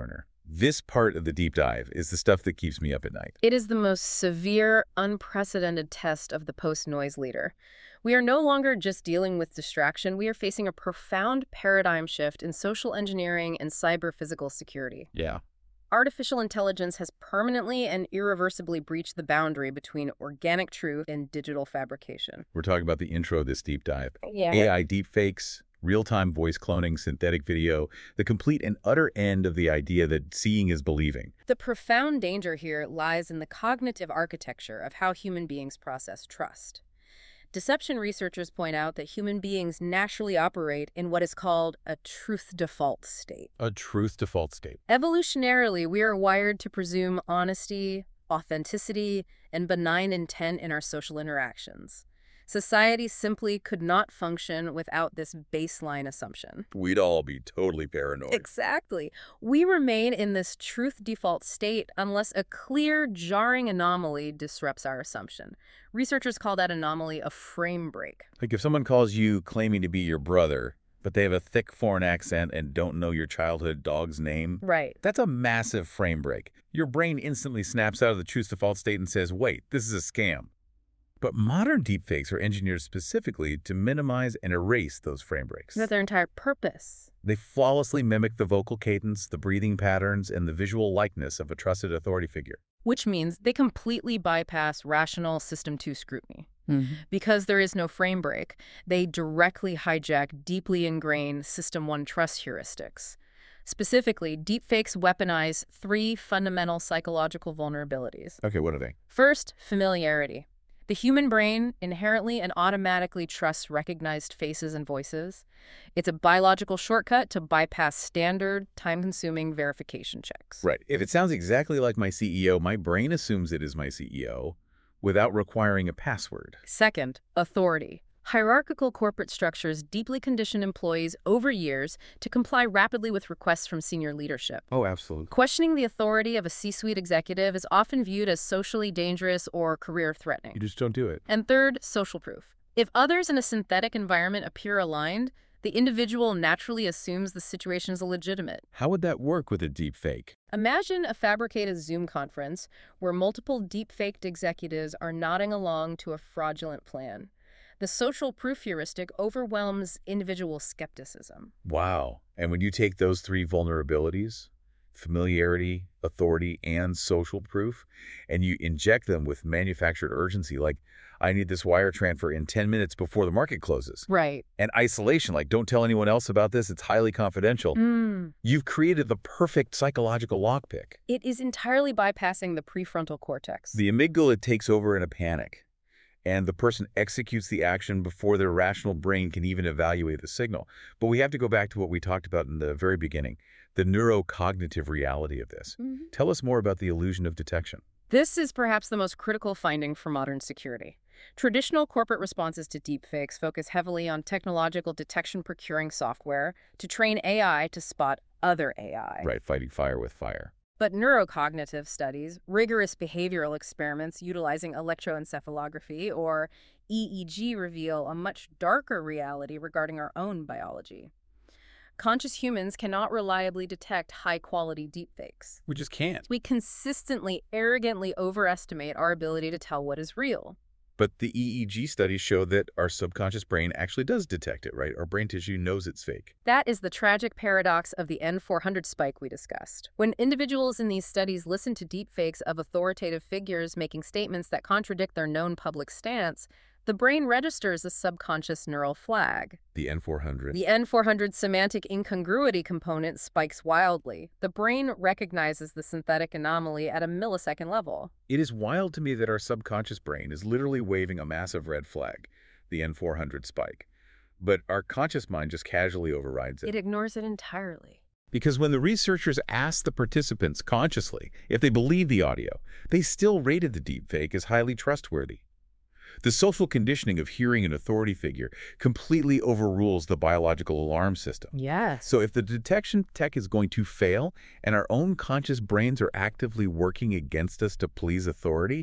This part of the deep dive is the stuff that keeps me up at night. It is the most severe, unprecedented test of the post-noise leader. We are no longer just dealing with distraction. We are facing a profound paradigm shift in social engineering and cyber-physical security. Yeah. Artificial intelligence has permanently and irreversibly breached the boundary between organic truth and digital fabrication. We're talking about the intro of this deep dive. Yeah. A I deepfakes, real-time voice cloning, synthetic video, the complete and utter end of the idea that seeing is believing. The profound danger here lies in the cognitive architecture of how human beings process trust. Deception researchers point out that human beings naturally operate in what is called a truth default state. A truth default state. Evolutionarily, we are wired to presume honesty, authenticity, and benign intent in our social interactions. Society simply could not function without this baseline assumption. We'd all be totally paranoid. Exactly. We remain in this truth default state unless a clear, jarring anomaly disrupts our assumption. Researchers call that anomaly a frame break. Like if someone calls you claiming to be your brother, but they have a thick foreign accent and don't know your childhood dog's name. Right. That's a massive frame break. Your brain instantly snaps out of the truth default state and says, wait, this is a scam. But modern deepfakes are engineered specifically to minimize and erase those frame breaks. That's their entire purpose. They flawlessly mimic the vocal cadence, the breathing patterns, and the visual likeness of a trusted authority figure. Which means they completely bypass rational System two scrutiny. Mm-hmm. Because there is no frame break, they directly hijack deeply ingrained System one trust heuristics. Specifically, deepfakes weaponize three fundamental psychological vulnerabilities. Okay, what are they? First, familiarity. The human brain inherently and automatically trusts recognized faces and voices. It's a biological shortcut to bypass standard, time-consuming verification checks. Right. If it sounds exactly like my C E O, my brain assumes it is my C E O without requiring a password. Second, authority. Hierarchical corporate structures deeply condition employees over years to comply rapidly with requests from senior leadership. Oh, absolutely. Questioning the authority of a C-suite executive is often viewed as socially dangerous or career-threatening. You just don't do it. And third, social proof. If others in a synthetic environment appear aligned, the individual naturally assumes the situation is legitimate. How would that work with a deep fake? Imagine a fabricated Zoom conference where multiple deep-faked executives are nodding along to a fraudulent plan. The social proof heuristic overwhelms individual skepticism. Wow. And when you take those three vulnerabilities, familiarity, authority, and social proof, and you inject them with manufactured urgency, like, I need this wire transfer in ten minutes before the market closes. Right. And isolation, like, don't tell anyone else about this, it's highly confidential. Mm. You've created the perfect psychological lockpick. It is entirely bypassing the prefrontal cortex. The amygdala takes over in a panic, and the person executes the action before their rational brain can even evaluate the signal. But we have to go back to what we talked about in the very beginning, the neurocognitive reality of this. Mm-hmm. Tell us more about the illusion of detection. This is perhaps the most critical finding for modern security. Traditional corporate responses to deepfakes focus heavily on technological detection procuring software to train A I to spot other A I. Right, fighting fire with fire. But neurocognitive studies, rigorous behavioral experiments utilizing electroencephalography or E E G reveal a much darker reality regarding our own biology. Conscious humans cannot reliably detect high-quality deepfakes. We just can't. We consistently, arrogantly overestimate our ability to tell what is real. But the E E G studies show that our subconscious brain actually does detect it, right? Our brain tissue knows it's fake. That is the tragic paradox of the N four hundred spike we discussed. When individuals in these studies listen to deepfakes of authoritative figures making statements that contradict their known public stance, the brain registers a subconscious neural flag. The N four hundred. The N four hundred semantic incongruity component spikes wildly. The brain recognizes the synthetic anomaly at a millisecond level. It is wild to me that our subconscious brain is literally waving a massive red flag, the N four hundred spike. But our conscious mind just casually overrides it. It ignores it entirely. Because when the researchers asked the participants consciously if they believed the audio, they still rated the deepfake as highly trustworthy. The social conditioning of hearing an authority figure completely overrules the biological alarm system. Yes. So if the detection tech is going to fail and our own conscious brains are actively working against us to please authority,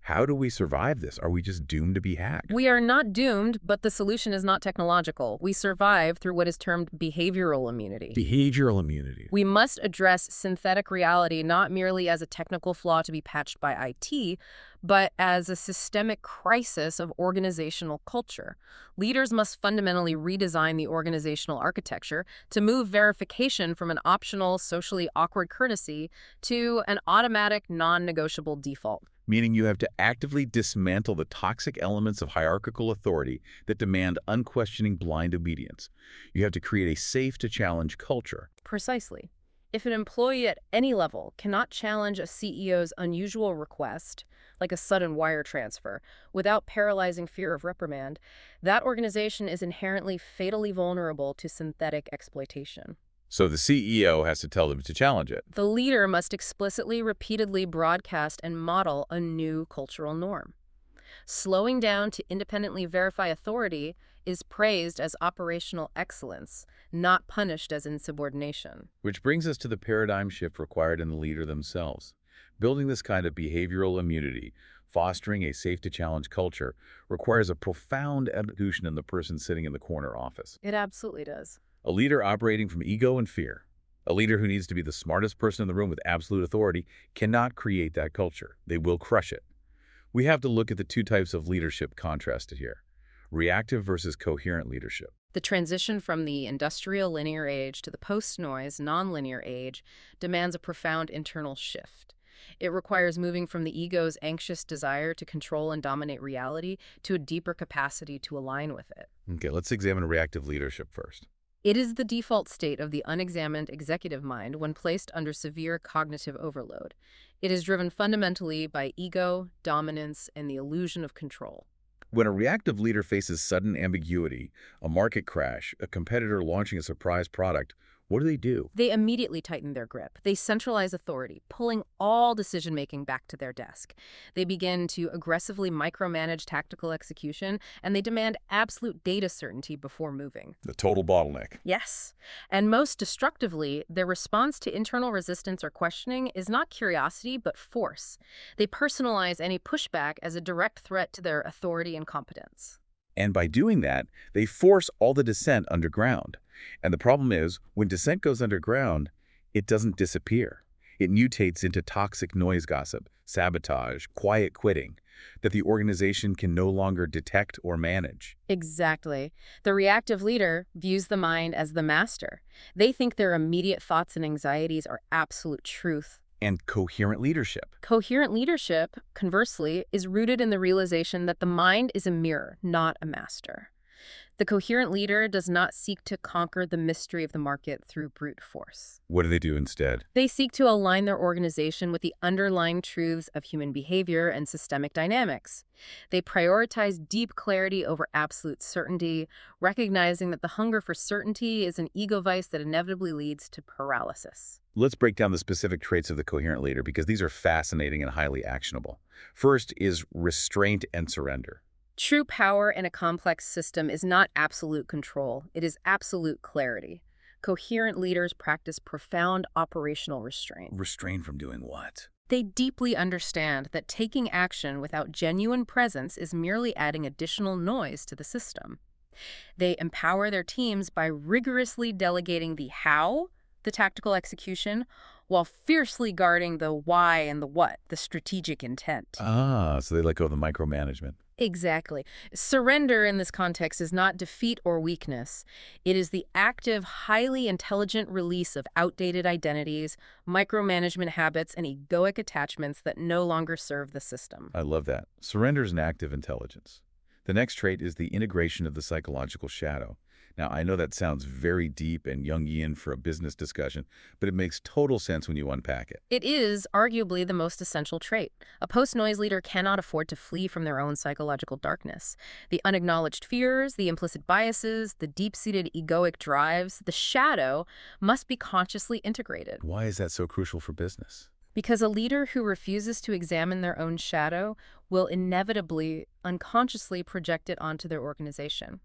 How do we survive this? Are we just doomed to be hacked? We are not doomed, but the solution is not technological. We survive through what is termed behavioral immunity. Behavioral immunity. We must address synthetic reality not merely as a technical flaw to be patched by I T, but as a systemic crisis of organizational culture. Leaders must fundamentally redesign the organizational architecture to move verification from an optional, socially awkward courtesy to an automatic, non-negotiable default. Meaning you have to actively dismantle the toxic elements of hierarchical authority that demand unquestioning blind obedience. You have to create a safe-to-challenge culture. Precisely. If an employee at any level cannot challenge a C E O's unusual request, like a sudden wire transfer, without paralyzing fear of reprimand, that organization is inherently fatally vulnerable to synthetic exploitation. So the C E O has to tell them to challenge it. The leader must explicitly, repeatedly broadcast and model a new cultural norm. Slowing down to independently verify authority is praised as operational excellence, not punished as insubordination. Which brings us to the paradigm shift required in the leader themselves. Building this kind of behavioral immunity, fostering a safe-to-challenge culture, requires a profound evolution in the person sitting in the corner office. It absolutely does. A leader operating from ego and fear, a leader who needs to be the smartest person in the room with absolute authority, cannot create that culture. They will crush it. We have to look at the two types of leadership contrasted here: reactive versus coherent leadership. The transition from the industrial linear age to the post-noise nonlinear age demands a profound internal shift. It requires moving from the ego's anxious desire to control and dominate reality to a deeper capacity to align with it. Okay, let's examine reactive leadership first. It is the default state of the unexamined executive mind when placed under severe cognitive overload. It is driven fundamentally by ego, dominance, and the illusion of control. When a reactive leader faces sudden ambiguity, a market crash, a competitor launching a surprise product, what do they do? They immediately tighten their grip. They centralize authority, pulling all decision-making back to their desk. They begin to aggressively micromanage tactical execution, and they demand absolute data certainty before moving. The total bottleneck. Yes. And most destructively, their response to internal resistance or questioning is not curiosity, but force. They personalize any pushback as a direct threat to their authority and competence. And by doing that, they force all the dissent underground. And the problem is, when dissent goes underground, it doesn't disappear. It mutates into toxic noise gossip, sabotage, quiet quitting, that the organization can no longer detect or manage. Exactly. The reactive leader views the mind as the master. They think their immediate thoughts and anxieties are absolute truth. And coherent leadership. Coherent leadership, conversely, is rooted in the realization that the mind is a mirror, not a master. The coherent leader does not seek to conquer the mystery of the market through brute force. What do they do instead? They seek to align their organization with the underlying truths of human behavior and systemic dynamics. They prioritize deep clarity over absolute certainty, recognizing that the hunger for certainty is an ego vice that inevitably leads to paralysis. Let's break down the specific traits of the coherent leader because these are fascinating and highly actionable. First is restraint and surrender. True power in a complex system is not absolute control. It is absolute clarity. Coherent leaders practice profound operational restraint. Restrain from doing what? They deeply understand that taking action without genuine presence is merely adding additional noise to the system. They empower their teams by rigorously delegating the how, the tactical execution, while fiercely guarding the why and the what, the strategic intent. Ah, so they let go of the micromanagement. Exactly. Surrender in this context is not defeat or weakness. It is the active, highly intelligent release of outdated identities, micromanagement habits, and egoic attachments that no longer serve the system. I love that. Surrender is an active intelligence. The next trait is the integration of the psychological shadow. Now, I know that sounds very deep and Jungian for a business discussion, but it makes total sense when you unpack it. It is arguably the most essential trait. A post-noise leader cannot afford to flee from their own psychological darkness. The unacknowledged fears, the implicit biases, the deep-seated egoic drives, the shadow must be consciously integrated. Why is that so crucial for business? Because a leader who refuses to examine their own shadow will inevitably, unconsciously project it onto their organization.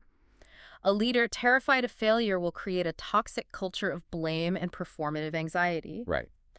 A leader terrified of failure will create a toxic culture of blame and performative anxiety. Right.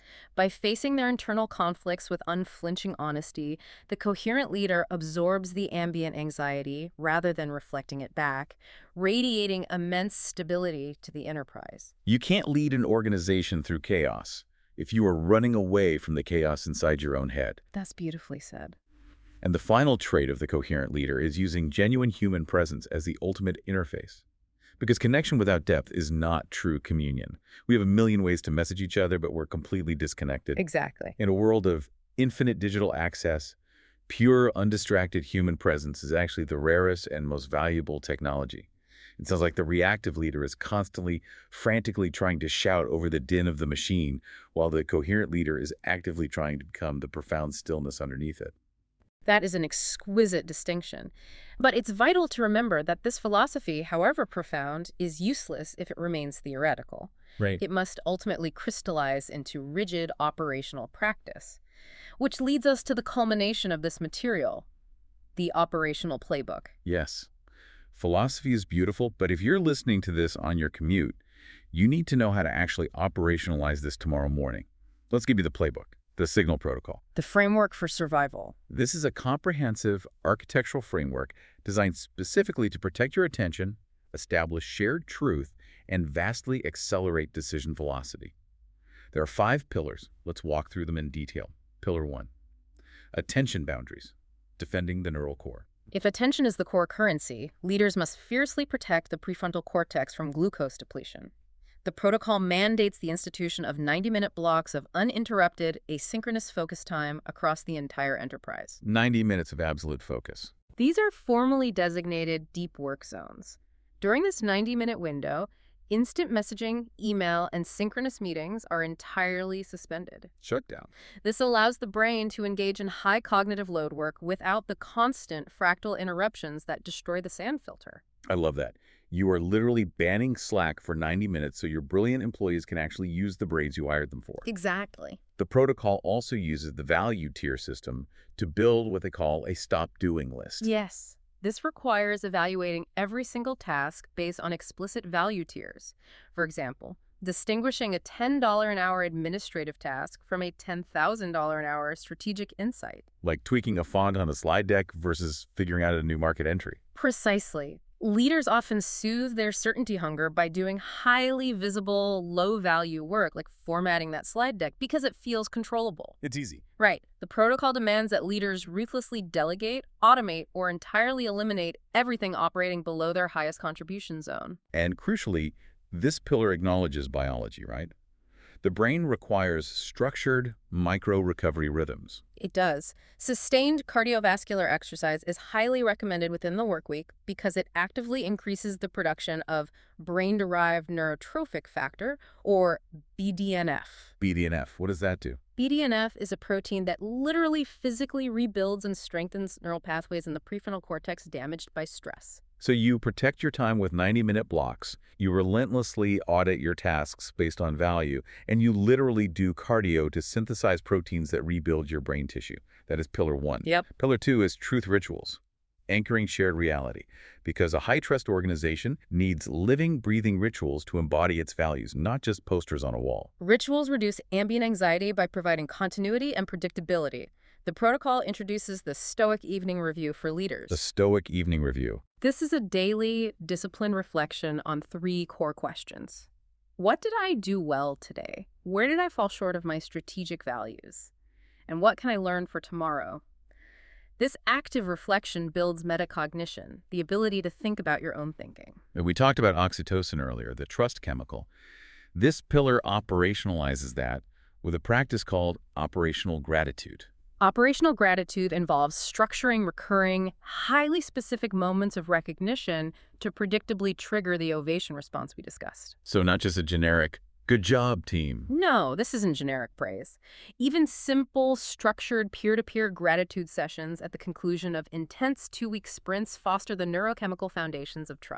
By facing their internal conflicts with unflinching honesty, the coherent leader absorbs the ambient anxiety rather than reflecting it back, radiating immense stability to the enterprise. You can't lead an organization through chaos if you are running away from the chaos inside your own head. That's beautifully said. And the final trait of the coherent leader is using genuine human presence as the ultimate interface. Because connection without depth is not true communion. We have a million ways to message each other, but we're completely disconnected. Exactly. In a world of infinite digital access, pure, undistracted human presence is actually the rarest and most valuable technology. It sounds like the reactive leader is constantly, frantically trying to shout over the din of the machine, while the coherent leader is actively trying to become the profound stillness underneath it. That is an exquisite distinction. But it's vital to remember that this philosophy, however profound, is useless if it remains theoretical. Right. It must ultimately crystallize into rigid operational practice, which leads us to the culmination of this material, the operational playbook. Yes. Philosophy is beautiful, but if you're listening to this on your commute, you need to know how to actually operationalize this tomorrow morning. Let's give you the playbook. The Signal Protocol. The framework for survival. This is a comprehensive architectural framework designed specifically to protect your attention, establish shared truth, and vastly accelerate decision velocity. There are five pillars. Let's walk through them in detail. Pillar one, attention boundaries, defending the neural core. If attention is the core currency, leaders must fiercely protect the prefrontal cortex from glucose depletion. The protocol mandates the institution of ninety-minute blocks of uninterrupted, asynchronous focus time across the entire enterprise. ninety minutes of absolute focus. These are formally designated deep work zones. During this ninety-minute window, instant messaging, email, and synchronous meetings are entirely suspended. Shut down. This allows the brain to engage in high cognitive load work without the constant fractal interruptions that destroy the sand filter. I love that. You are literally banning Slack for ninety minutes so your brilliant employees can actually use the brains you hired them for. Exactly. The protocol also uses the value tier system to build what they call a stop doing list. Yes. This requires evaluating every single task based on explicit value tiers. For example, distinguishing a ten dollars an hour administrative task from a ten thousand dollars an hour strategic insight. Like tweaking a font on a slide deck versus figuring out a new market entry. Precisely. Leaders often soothe their certainty hunger by doing highly visible, low-value work, like formatting that slide deck, because it feels controllable. It's easy. Right. The protocol demands that leaders ruthlessly delegate, automate, or entirely eliminate everything operating below their highest contribution zone. And crucially, this pillar acknowledges biology, right? The brain requires structured micro-recovery rhythms. It does. Sustained cardiovascular exercise is highly recommended within the workweek because it actively increases the production of brain-derived neurotrophic factor, or B D N F. B D N F, what does that do? B D N F is a protein that literally physically rebuilds and strengthens neural pathways in the prefrontal cortex damaged by stress. So you protect your time with ninety-minute blocks, you relentlessly audit your tasks based on value, and you literally do cardio to synthesize proteins that rebuild your brain tissue. That is pillar one. Yep. Pillar two is truth rituals, anchoring shared reality, because a high-trust organization needs living, breathing rituals to embody its values, not just posters on a wall. Rituals reduce ambient anxiety by providing continuity and predictability. The protocol introduces the Stoic Evening Review for leaders. The Stoic Evening Review. This is a daily, disciplined reflection on three core questions. What did I do well today? Where did I fall short of my strategic values? And what can I learn for tomorrow? This active reflection builds metacognition, the ability to think about your own thinking. We talked about oxytocin earlier, the trust chemical. This pillar operationalizes that with a practice called operational gratitude. Operational gratitude involves structuring recurring, highly specific moments of recognition to predictably trigger the ovation response we discussed. So not just a generic, good job, team. No, this isn't generic praise. Even simple, structured peer-to-peer gratitude sessions at the conclusion of intense two-week sprints foster the neurochemical foundations of trust.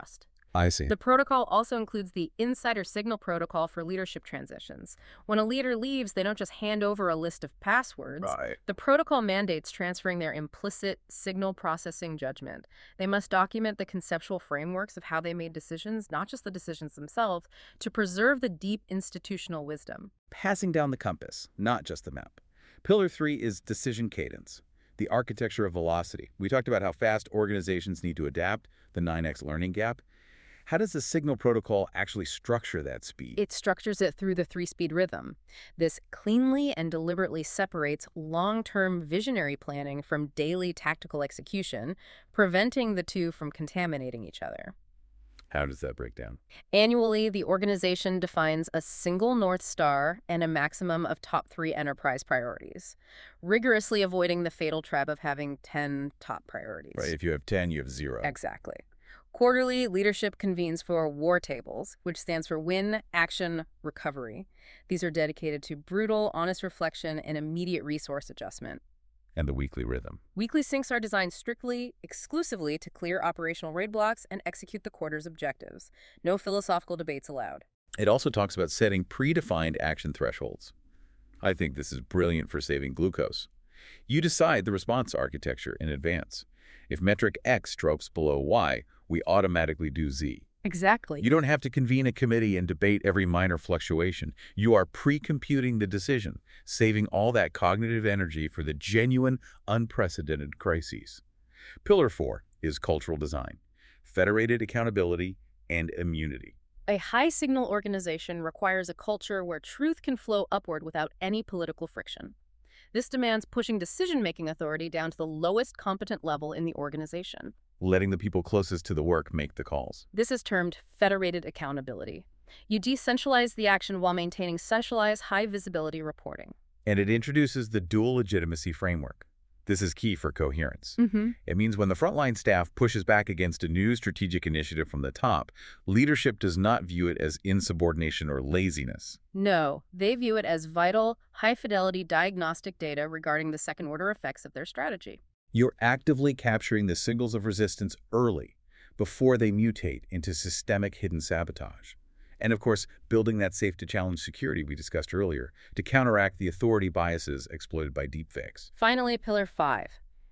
I see. The protocol also includes the Insider Signal Protocol for leadership transitions. When a leader leaves, they don't just hand over a list of passwords. Right. The protocol mandates transferring their implicit signal processing judgment. They must document the conceptual frameworks of how they made decisions, not just the decisions themselves, to preserve the deep institutional wisdom. Passing down the compass, not just the map. Pillar three is decision cadence, the architecture of velocity. We talked about how fast organizations need to adapt, the nine X learning gap. How does the signal protocol actually structure that speed? It structures it through the three-speed rhythm. This cleanly and deliberately separates long-term visionary planning from daily tactical execution, preventing the two from contaminating each other. How does that break down? Annually, the organization defines a single North Star and a maximum of top three enterprise priorities, rigorously avoiding the fatal trap of having ten top priorities. Right, if you have ten, you have zero. Exactly. Quarterly, leadership convenes for War Tables, which stands for Win, Action, Recovery. These are dedicated to brutal, honest reflection and immediate resource adjustment. And the weekly rhythm. Weekly syncs are designed strictly, exclusively to clear operational roadblocks and execute the quarter's objectives. No philosophical debates allowed. It also talks about setting predefined action thresholds. I think this is brilliant for saving glucose. You decide the response architecture in advance. If metric X drops below Y, we automatically do Z. Exactly. You don't have to convene a committee and debate every minor fluctuation. You are pre-computing the decision, saving all that cognitive energy for the genuine, unprecedented crises. Pillar four is cultural design, federated accountability, and immunity. A high-signal organization requires a culture where truth can flow upward without any political friction. This demands pushing decision-making authority down to the lowest competent level in the organization, letting the people closest to the work make the calls. This is termed federated accountability. You decentralize the action while maintaining centralized, high-visibility reporting. And it introduces the dual legitimacy framework. This is key for coherence. Mm-hmm. It means when the frontline staff pushes back against a new strategic initiative from the top, leadership does not view it as insubordination or laziness. No, they view it as vital, high-fidelity diagnostic data regarding the second-order effects of their strategy. You're actively capturing the signals of resistance early, before they mutate into systemic hidden sabotage. And of course, building that safe-to-challenge security we discussed earlier to counteract the authority biases exploited by deepfakes. Finally, Pillar five,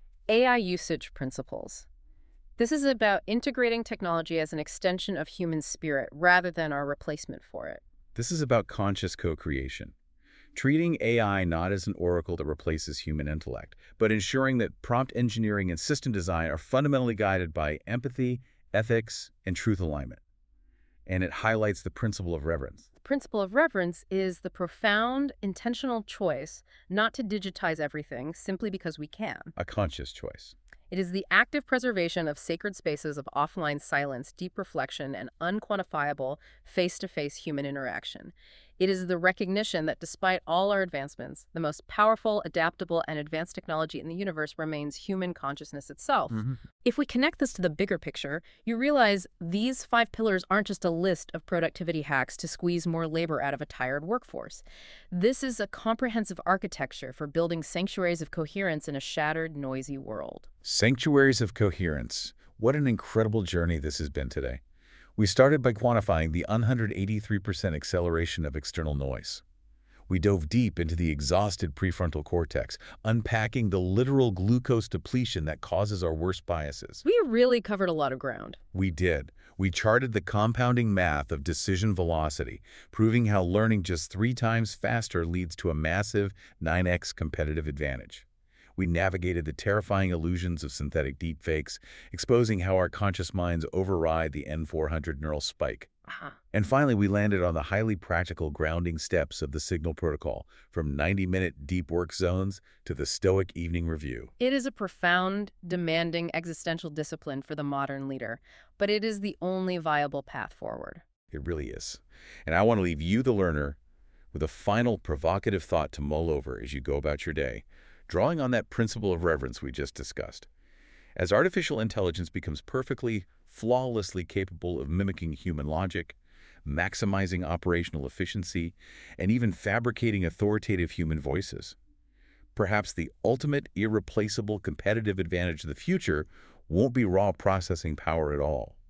A I usage principles. This is about integrating technology as an extension of human spirit rather than our replacement for it. This is about conscious co-creation. Treating A I not as an oracle that replaces human intellect, but ensuring that prompt engineering and system design are fundamentally guided by empathy, ethics, and truth alignment. And it highlights the principle of reverence. The principle of reverence is the profound, intentional choice not to digitize everything simply because we can. A conscious choice. It is the active preservation of sacred spaces of offline silence, deep reflection, and unquantifiable face-to-face human interaction. It is the recognition that despite all our advancements, the most powerful, adaptable, and advanced technology in the universe remains human consciousness itself. Mm-hmm. If we connect this to the bigger picture, you realize these five pillars aren't just a list of productivity hacks to squeeze more labor out of a tired workforce. This is a comprehensive architecture for building sanctuaries of coherence in a shattered, noisy world. Sanctuaries of coherence. What an incredible journey this has been today. We started by quantifying the one hundred eighty-three percent acceleration of external noise. We dove deep into the exhausted prefrontal cortex, unpacking the literal glucose depletion that causes our worst biases. We really covered a lot of ground. We did. We charted the compounding math of decision velocity, proving how learning just three times faster leads to a massive nine X competitive advantage. We navigated the terrifying illusions of synthetic deepfakes, exposing how our conscious minds override the N four hundred neural spike. Uh-huh. And finally, we landed on the highly practical grounding steps of the Signal Protocol, from ninety-minute deep work zones to the stoic evening review. It is a profound, demanding existential discipline for the modern leader, but it is the only viable path forward. It really is. And I want to leave you, the learner, with a final provocative thought to mull over as you go about your day, drawing on that principle of reverence we just discussed. As artificial intelligence becomes perfectly, flawlessly capable of mimicking human logic, maximizing operational efficiency, and even fabricating authoritative human voices, perhaps the ultimate irreplaceable competitive advantage of the future won't be raw processing power at all.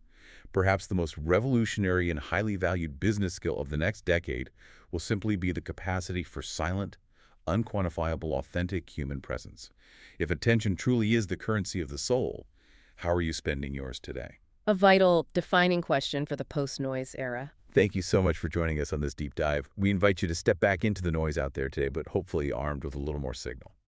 Perhaps the most revolutionary and highly valued business skill of the next decade will simply be the capacity for silent, unquantifiable, authentic human presence. If attention truly is the currency of the soul, how are you spending yours today? A vital, defining question for the post-noise era. Thank you so much for joining us on this deep dive. We invite you to step back into the noise out there today, but hopefully armed with a little more signal.